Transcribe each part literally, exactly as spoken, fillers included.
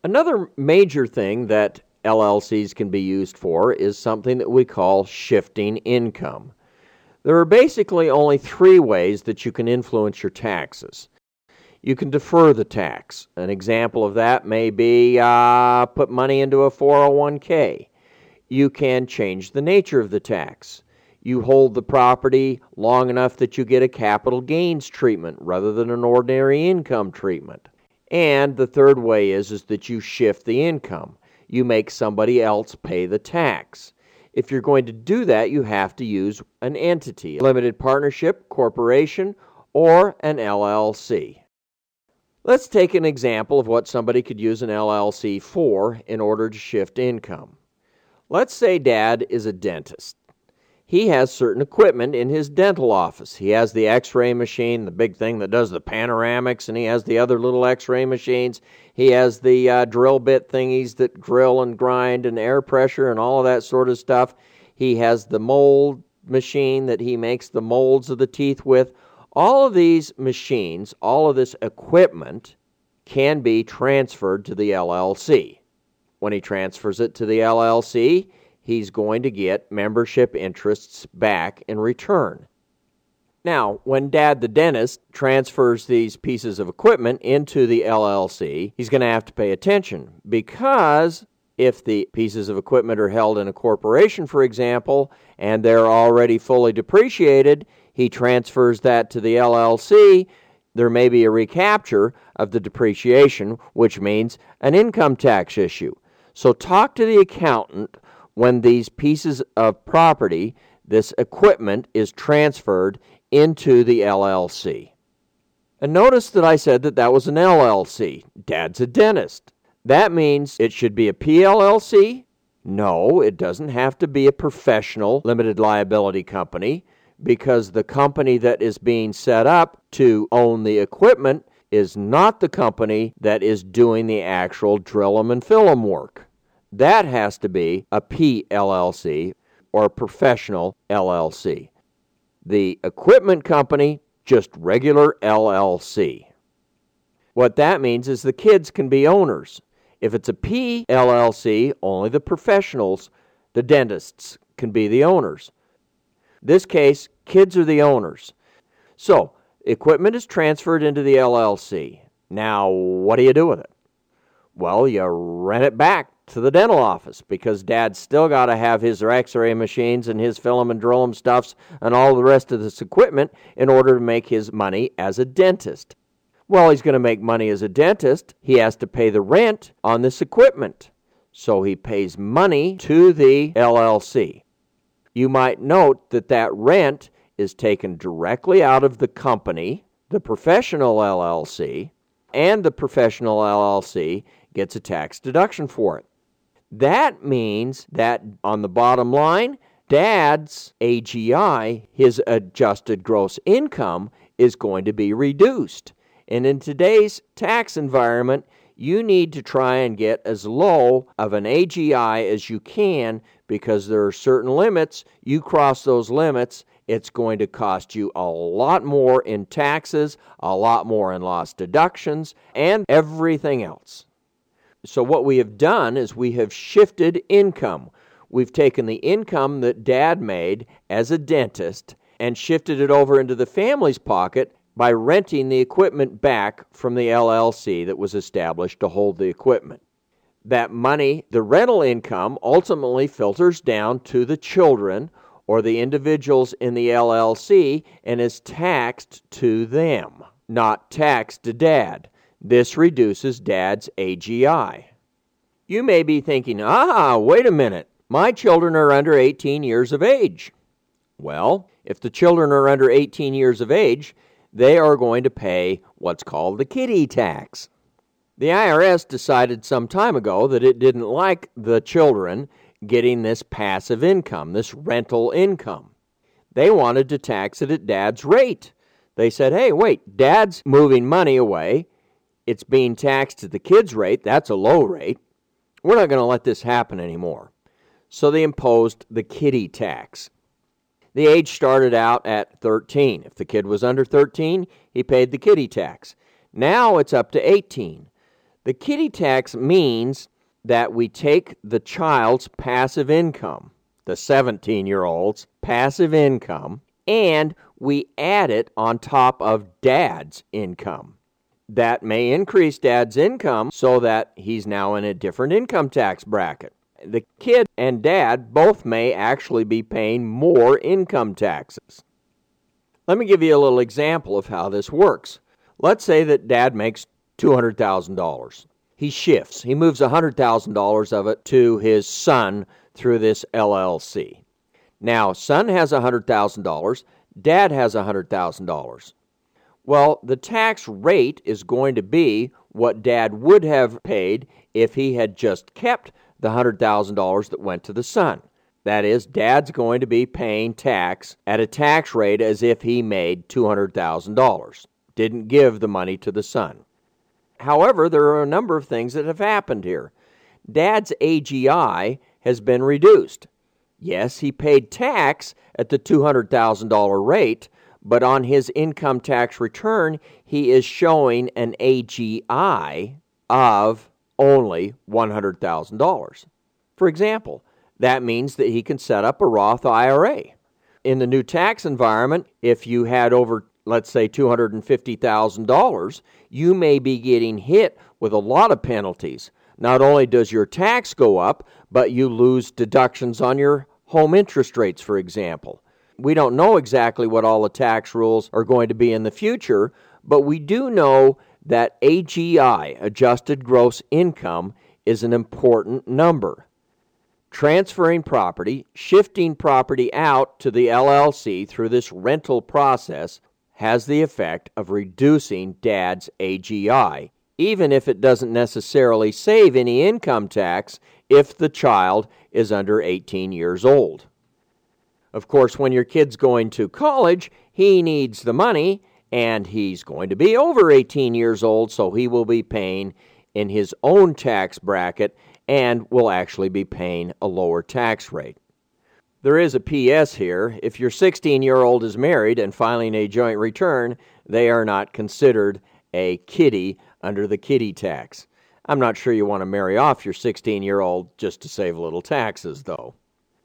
Another major thing that L L Cs can be used for is something that we call shifting income. There are basically only three ways that you can influence your taxes. You can defer the tax. An example of that may be uh, put money into a four oh one k. You can change the nature of the tax. You hold the property long enough that you get a capital gains treatment rather than an ordinary income treatment. And the third way is, is that you shift the income. You make somebody else pay the tax. If you're going to do that, you have to use an entity, a limited partnership, corporation, or an L L C. Let's take an example of what somebody could use an L L C for in order to shift income. Let's say Dad is a dentist. He has certain equipment in his dental office. He has the x-ray machine, the big thing that does the panoramics, and he has the other little x-ray machines. He has the uh, drill bit thingies that drill and grind and air pressure and all of that sort of stuff. He has the mold machine that he makes the molds of the teeth with. All of these machines, all of this equipment can be transferred to the L L C. When he transfers it to the L L C, he's going to get membership interests back in return. Now, when Dad the dentist transfers these pieces of equipment into the L L C, he's going to have to pay attention, because if the pieces of equipment are held in a corporation, for example, and they're already fully depreciated, he transfers that to the L L C, there may be a recapture of the depreciation, which means an income tax issue. So talk to the accountant when these pieces of property, this equipment, is transferred into the L L C. And notice that I said that that was an L L C. Dad's a dentist. That means it should be a P L L C? No, it doesn't have to be a professional limited liability company, because the company that is being set up to own the equipment is not the company that is doing the actual drill 'em and fill 'em work. That has to be a P L L C or a professional L L C. The equipment company, just regular L L C. What that means is the kids can be owners. If it's a P L L C, only the professionals, the dentists, can be the owners. This case, kids are the owners. So, equipment is transferred into the L L C. Now, what do you do with it? Well, you rent it back to the dental office, because Dad's still got to have his x-ray machines and his film and drill 'em stuffs and all the rest of this equipment in order to make his money as a dentist. Well, he's going to make money as a dentist. He has to pay the rent on this equipment. So he pays money to the L L C. You might note that that rent is taken directly out of the company, the professional L L C, and the professional L L C gets a tax deduction for it. That means that on the bottom line, Dad's A G I, his adjusted gross income, is going to be reduced. And in today's tax environment, you need to try and get as low of an A G I as you can, because there are certain limits. You cross those limits, it's going to cost you a lot more in taxes, a lot more in lost deductions, and everything else. So what we have done is we have shifted income. We've taken the income that Dad made as a dentist and shifted it over into the family's pocket by renting the equipment back from the L L C that was established to hold the equipment. That money, the rental income, ultimately filters down to the children or the individuals in the L L C and is taxed to them, not taxed to Dad. This reduces Dad's A G I. You may be thinking, ah, wait a minute, my children are under eighteen years of age. Well, if the children are under eighteen years of age, they are going to pay what's called the kiddie tax. The I R S decided some time ago that it didn't like the children getting this passive income, this rental income. They wanted to tax it at Dad's rate. They said, hey, wait, Dad's moving money away. It's being taxed at the kids' rate. That's a low rate. We're not going to let this happen anymore. So they imposed the kiddie tax. The age started out at thirteen. If the kid was under thirteen, he paid the kiddie tax. Now it's up to eighteen. The kiddie tax means that we take the child's passive income, the seventeen-year-old's passive income, and we add it on top of dad's income. That may increase dad's income so that he's now in a different income tax bracket. The kid and dad both may actually be paying more income taxes. Let me give you a little example of how this works. Let's say that dad makes two hundred thousand dollars. He shifts. He moves one hundred thousand dollars of it to his son through this L L C. Now, son has one hundred thousand dollars. Dad has one hundred thousand dollars. Well, the tax rate is going to be what Dad would have paid if he had just kept the one hundred thousand dollars that went to the son. That is, Dad's going to be paying tax at a tax rate as if he made two hundred thousand dollars, didn't give the money to the son. However, there are a number of things that have happened here. Dad's A G I has been reduced. Yes, he paid tax at the two hundred thousand dollars rate, but on his income tax return, he is showing an A G I of only one hundred thousand dollars. For example, that means that he can set up a Roth I R A. In the new tax environment, if you had over, let's say, two hundred fifty thousand dollars, you may be getting hit with a lot of penalties. Not only does your tax go up, but you lose deductions on your home interest rates, for example. We don't know exactly what all the tax rules are going to be in the future, but we do know that A G I, adjusted gross income, is an important number. Transferring property, shifting property out to the L L C through this rental process has the effect of reducing Dad's A G I, even if it doesn't necessarily save any income tax if the child is under eighteen years old. Of course, when your kid's going to college, he needs the money, and he's going to be over eighteen years old, so he will be paying in his own tax bracket and will actually be paying a lower tax rate. There is a P S here. If your sixteen-year-old is married and filing a joint return, they are not considered a kiddie under the kiddie tax. I'm not sure you want to marry off your sixteen-year-old just to save a little taxes, though.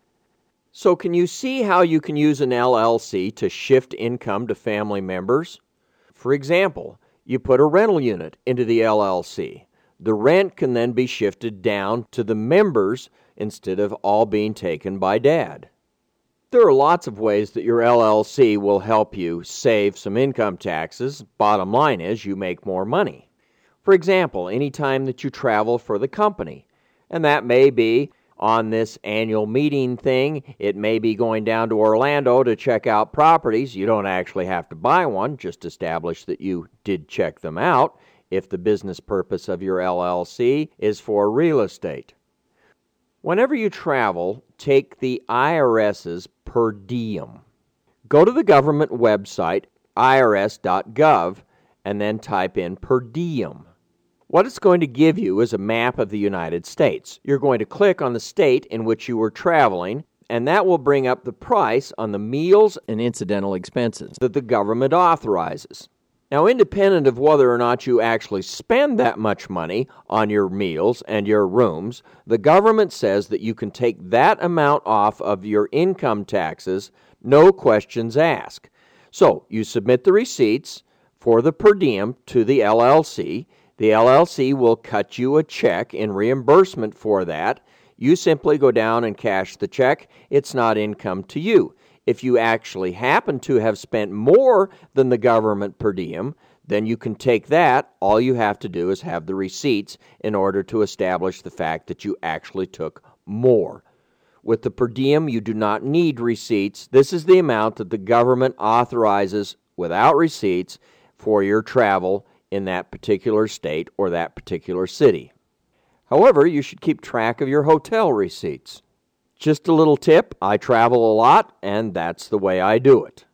So can you see how you can use an L L C to shift income to family members? For example, you put a rental unit into the L L C. The rent can then be shifted down to the members instead of all being taken by Dad. There are lots of ways that your L L C will help you save some income taxes. Bottom line is you make more money. For example, any time that you travel for the company, and that may be on this annual meeting thing, it may be going down to Orlando to check out properties. You don't actually have to buy one, just establish that you did check them out if the business purpose of your L L C is for real estate. Whenever you travel, take the IRS's per diem. Go to the government website, I R S dot gov, and then type in per diem. What it's going to give you is a map of the United States. You're going to click on the state in which you were traveling, and that will bring up the price on the meals and incidental expenses that the government authorizes. Now, independent of whether or not you actually spend that much money on your meals and your rooms, the government says that you can take that amount off of your income taxes, no questions asked. So, you submit the receipts for the per diem to the L L C. The L L C will cut you a check in reimbursement for that. You simply go down and cash the check. It's not income to you. If you actually happen to have spent more than the government per diem, then you can take that. All you have to do is have the receipts in order to establish the fact that you actually took more. With the per diem, you do not need receipts. This is the amount that the government authorizes without receipts for your travel in that particular state or that particular city. However, you should keep track of your hotel receipts. Just a little tip, I travel a lot, and that's the way I do it.